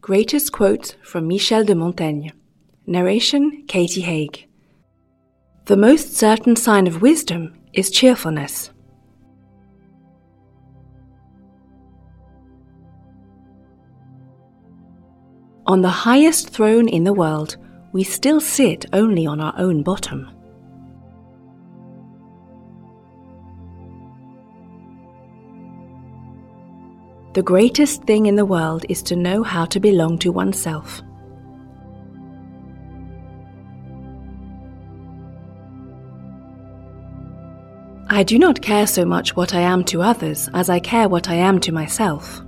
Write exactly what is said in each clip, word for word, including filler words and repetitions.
Greatest quote from Michel de Montaigne. Narration Katie Haig. The most certain sign of wisdom is cheerfulness. On the highest throne in the world, we still sit only on our own bottom. The greatest thing in the world is to know how to belong to oneself. I do not care so much what I am to others as I care what I am to myself.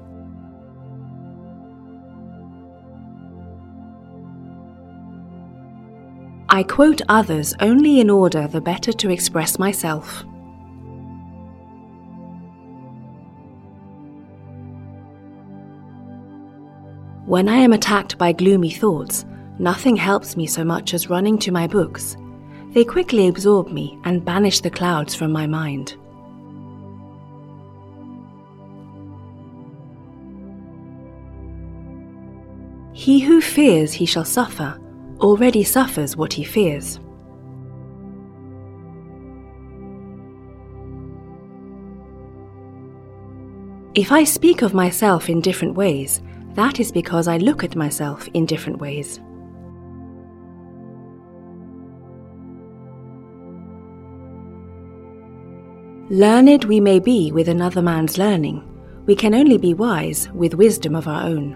I quote others only in order the better to express myself. When I am attacked by gloomy thoughts, nothing helps me so much as running to my books. They quickly absorb me and banish the clouds from my mind. He who fears he shall suffer already suffers what he fears. If I speak of myself in different ways, that is because I look at myself in different ways. Learned we may be with another man's learning, we can only be wise with wisdom of our own.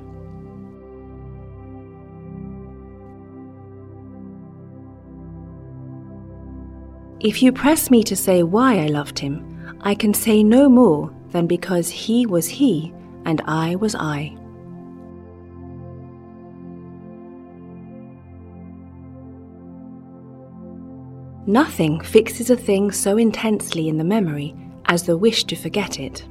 If you press me to say why I loved him, I can say no more than because he was he and I was I. Nothing fixes a thing so intensely in the memory as the wish to forget it.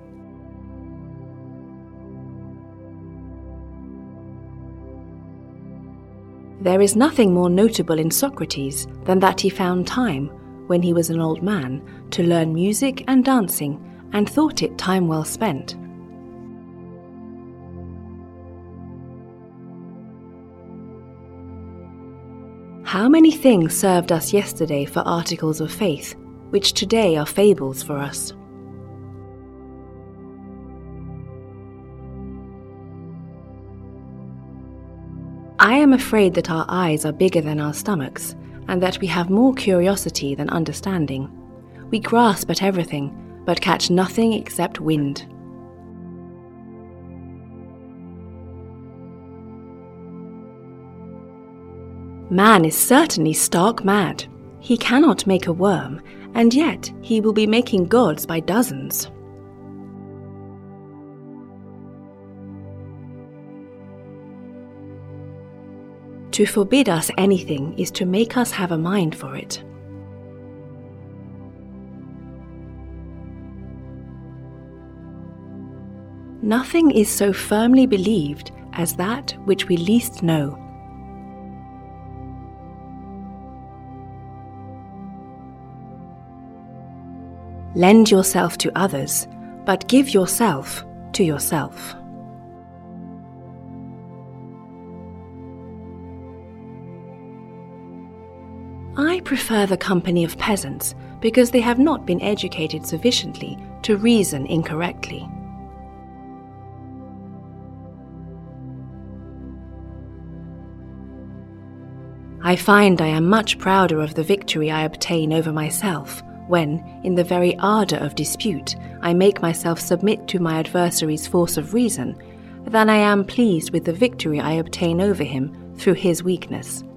There is nothing more notable in Socrates than that he found time, when he was an old man, to learn music and dancing and thought it time well spent. How many things served us yesterday for articles of faith, which today are fables for us? I am afraid that our eyes are bigger than our stomachs, and that we have more curiosity than understanding. We grasp at everything, but catch nothing except wind. Man is certainly stark mad. He cannot make a worm, and yet he will be making gods by dozens. To forbid us anything is to make us have a mind for it. Nothing is so firmly believed as that which we least know. Lend yourself to others, but give yourself to yourself. I prefer the company of peasants because they have not been educated sufficiently to reason incorrectly. I find I am much prouder of the victory I obtain over myself when, in the very ardour of dispute, I make myself submit to my adversary's force of reason, than I am pleased with the victory I obtain over him through his weakness.